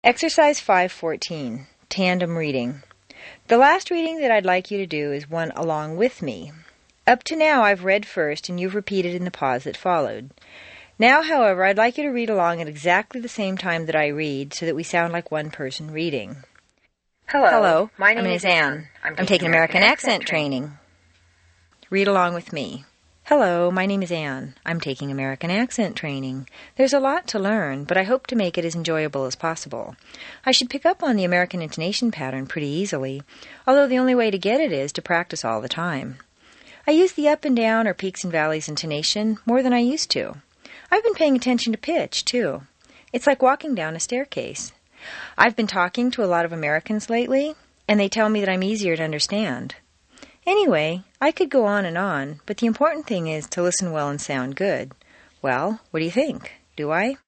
Exercise 514, Tandem Reading. The last reading that I'd like you to do is one along with me. Up to now, I've read first and you've repeated in the pause that followed. Now, however, I'd like you to read along at exactly the same time that I read so that we sound like one person reading. Hello, my name is Anne. I'm taking American accent training. Read along with me. Hello, my name is Anne. I'm taking American accent training. There's a lot to learn, but I hope to make it as enjoyable as possible. I should pick up on the American intonation pattern pretty easily, although the only way to get it is to practice all the time. I use the up and down or peaks and valleys intonation more than I used to. I've been paying attention to pitch, too. It's like walking down a staircase. I've been talking to a lot of Americans lately, and they tell me that I'm easier to understand. Anyway, I could go on, but the important thing is to listen well and sound good. Well, what do you think? Do I?